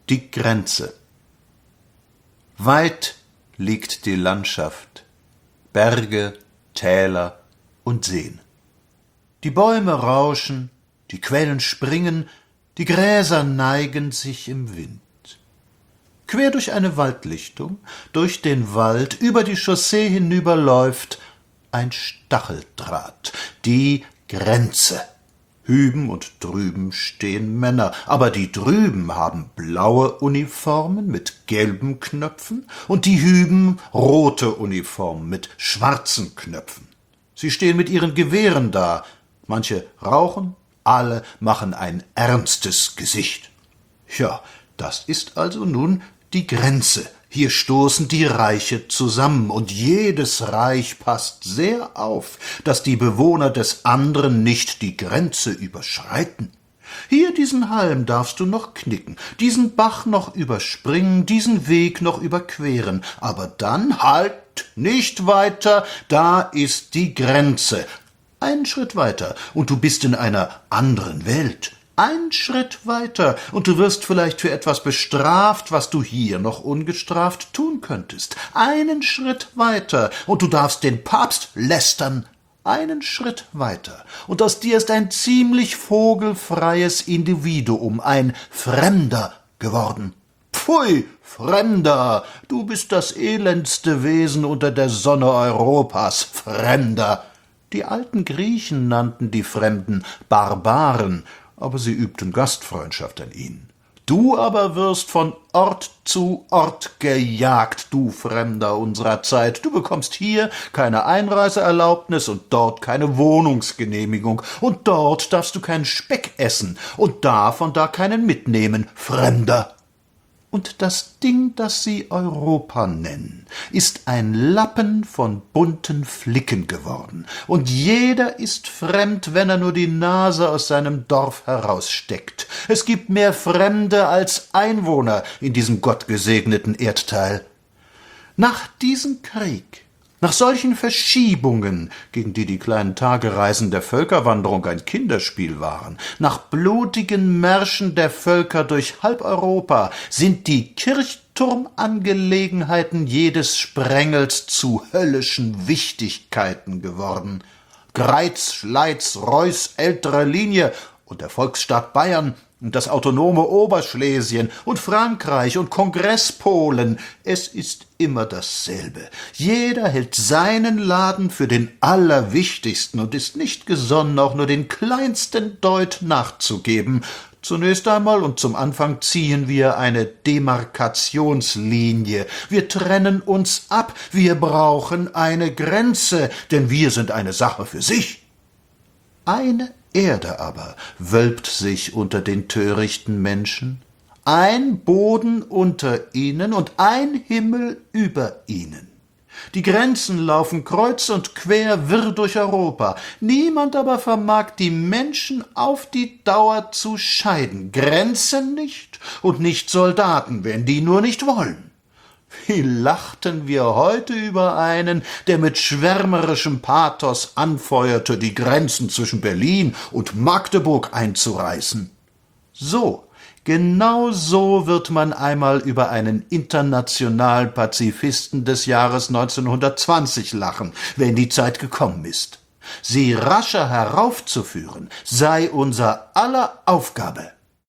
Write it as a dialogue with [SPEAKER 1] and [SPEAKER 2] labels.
[SPEAKER 1] Die Grenze. Weit liegt die Landschaft, Berge, Täler und Seen. Die Bäume rauschen, die Quellen springen, die Gräser neigen sich im Wind. Quer durch eine Waldlichtung, durch den Wald, über die Chaussee hinüber läuft ein Stacheldraht, die Grenze. Hüben und drüben stehen Männer, aber die drüben haben blaue Uniformen mit gelben Knöpfen und die hüben rote Uniformen mit schwarzen Knöpfen. Sie stehen mit ihren Gewehren da, manche rauchen, alle machen ein ernstes Gesicht. Ja, das ist also nun die Grenze. Hier stoßen die Reiche zusammen, und jedes Reich passt sehr auf, dass die Bewohner des anderen nicht die Grenze überschreiten. Hier diesen Halm darfst du noch knicken, diesen Bach noch überspringen, diesen Weg noch überqueren, aber dann halt, nicht weiter, da ist die Grenze. Einen Schritt weiter, und du bist in einer anderen Welt. Ein Schritt weiter, und du wirst vielleicht für etwas bestraft, was du hier noch ungestraft tun könntest. Einen Schritt weiter, und du darfst den Papst lästern. Einen Schritt weiter, und aus dir ist ein ziemlich vogelfreies Individuum, ein Fremder geworden. Pfui, Fremder, du bist das elendste Wesen unter der Sonne Europas, Fremder. Die alten Griechen nannten die Fremden Barbaren, aber sie übten Gastfreundschaft an ihnen. Du aber wirst von Ort zu Ort gejagt, du Fremder unserer Zeit. Du bekommst hier keine Einreiseerlaubnis und dort keine Wohnungsgenehmigung, und dort darfst du keinen Speck essen und davon da keinen mitnehmen, Fremder. Und das Ding, das sie Europa nennen, ist ein Lappen von bunten Flicken geworden, und jeder ist fremd, wenn er nur die Nase aus seinem Dorf heraussteckt. Es gibt mehr Fremde als Einwohner in diesem gottgesegneten Erdteil. Nach diesem Krieg, nach solchen Verschiebungen, gegen die die kleinen Tagereisen der Völkerwanderung ein Kinderspiel waren, nach blutigen Märschen der Völker durch halb Europa, sind die Kirchturmangelegenheiten jedes Sprengels zu höllischen Wichtigkeiten geworden. Greiz, Schleiz, Reuß älterer Linie und der Volksstaat Bayern und das autonome Oberschlesien und Frankreich und Kongresspolen, es ist immer dasselbe. Jeder hält seinen Laden für den allerwichtigsten und ist nicht gesonnen, auch nur den kleinsten Deut nachzugeben. Zunächst einmal und zum Anfang ziehen wir eine Demarkationslinie. Wir trennen uns ab, wir brauchen eine Grenze, denn wir sind eine Sache für sich. Eine Erde aber wölbt sich unter den törichten Menschen, ein Boden unter ihnen und ein Himmel über ihnen. Die Grenzen laufen kreuz und quer wirr durch Europa. Niemand aber vermag die Menschen auf die Dauer zu scheiden. Grenzen nicht und nicht Soldaten, wenn die nur nicht wollen. Wie lachten wir heute über einen, der mit schwärmerischem Pathos anfeuerte, die Grenzen zwischen Berlin und Magdeburg einzureißen. So, genau so wird man einmal über einen Internationalpazifisten des Jahres 1920 lachen, wenn die Zeit gekommen ist. Sie rascher heraufzuführen, sei unser aller Aufgabe.